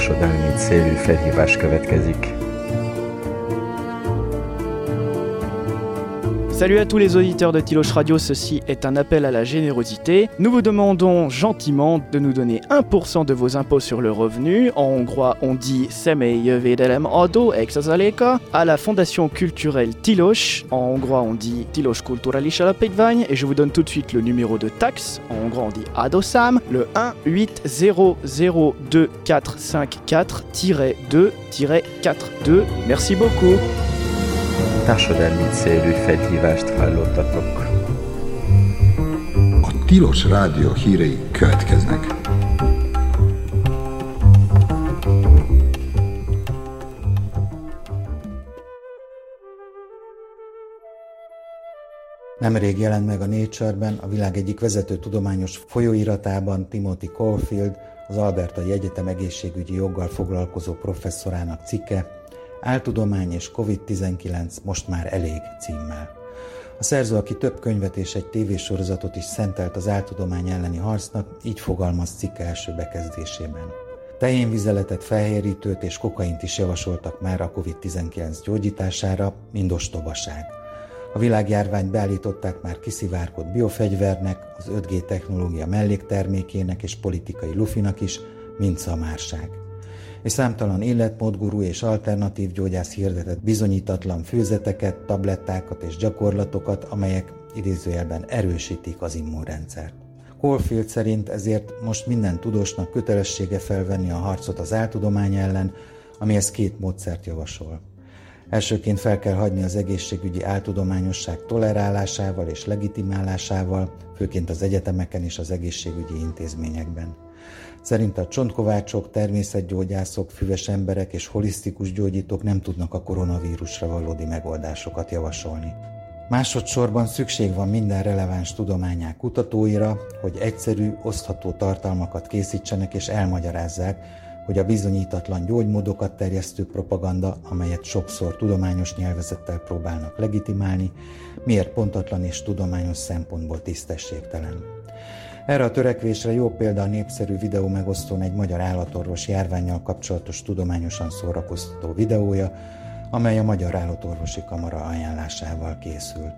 Társadalmi célú felhívás következik. Salut à tous les auditeurs de Tiloche Radio, ceci est un appel à la générosité. Nous vous demandons gentiment de nous donner 1% de vos impôts sur le revenu. En hongrois, on dit személyi jövedelem adó 1%. À la fondation culturelle Tilos, en hongrois, on dit Tilos Kulturális Alapítvány. Et je vous donne tout de suite le numéro de taxe. En hongrois, on dit adószám, le 1-800-2454-2-42. Merci beaucoup. Társadalmi célú felhívást hallottatok. A Tilos Rádió hírei következnek. Nemrég jelent meg a Nature-ben, a világ egyik vezető tudományos folyóiratában Timothy Caulfield, az Albertai Egyetem egészségügyi joggal foglalkozó professzorának cikke, Áltudomány és COVID-19 most már elég címmel. A szerző, aki több könyvet és egy tévésorozatot is szentelt az áltudomány elleni harcnak, így fogalmaz cikke első bekezdésében. Tehénvizeletet, felhérítőt és kokaint is javasoltak már a COVID-19 gyógyítására, mind ostobaság. A világjárványt beállították már kiszivárgott biofegyvernek, az 5G technológia melléktermékének és politikai lufinak is, mind szamárság. És számtalan életmódgurú és alternatív gyógyász hirdetett bizonyítatlan főzeteket, tablettákat és gyakorlatokat, amelyek idézőjelben erősítik az immunrendszert. Caulfield szerint ezért most minden tudósnak kötelessége felvenni a harcot az áltudomány ellen, amihez két módszert javasol. Elsőként fel kell hagyni az egészségügyi áltudományosság tolerálásával és legitimálásával, főként az egyetemeken és az egészségügyi intézményekben. Szerint a csontkovácsok, természetgyógyászok, füves emberek és holisztikus gyógyítók nem tudnak a koronavírusra valódi megoldásokat javasolni. Másodszorban szükség van minden releváns tudományág kutatóira, hogy egyszerű, osztható tartalmakat készítsenek és elmagyarázzák, hogy a bizonyítatlan gyógymódokat terjesztő propaganda, amelyet sokszor tudományos nyelvezettel próbálnak legitimálni, miért pontatlan és tudományos szempontból tisztességtelen. Erre a törekvésre jó példa a népszerű videó megosztón egy magyar állatorvos járvánnyal kapcsolatos tudományosan szórakoztató videója, amely a Magyar Állatorvosi Kamara ajánlásával készült.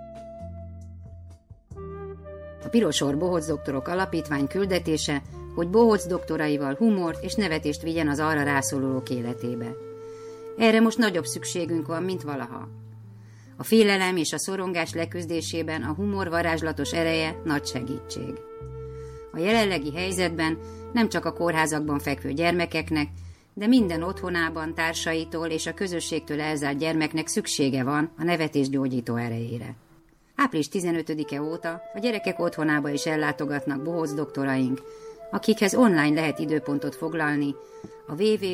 A Pirosor Bohóc Doktorok Alapítvány küldetése, hogy Bohóc doktoraival humort és nevetést vigyen az arra rászorulók életébe. Erre most nagyobb szükségünk van, mint valaha. A félelem és a szorongás leküzdésében a humor varázslatos ereje nagy segítség. A jelenlegi helyzetben nem csak a kórházakban fekvő gyermekeknek, de minden otthonában, társaitól és a közösségtől elzárt gyermeknek szüksége van a nevetés gyógyító erejére. Április 15-e óta a gyerekek otthonába is ellátogatnak Bohóc doktoraink, akikhez online lehet időpontot foglalni a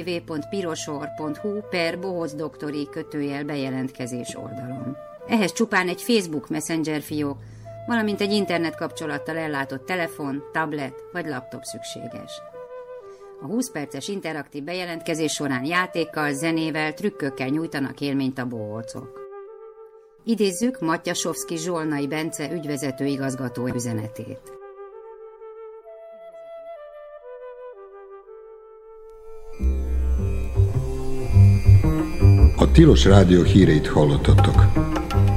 www.pirosor.hu/bohocdoktori bejelentkezés oldalon. Ehhez csupán egy Facebook Messenger fiók, valamint egy internet kapcsolattal ellátott telefon, tablet vagy laptop szükséges. A 20 perces interaktív bejelentkezés során játékkal, zenével, trükkökkel nyújtanak élményt a bohócok. Idézzük Matyasovszky Zsolnai Bence ügyvezető igazgató üzenetét. A Tilos Rádió híreit hallottatok.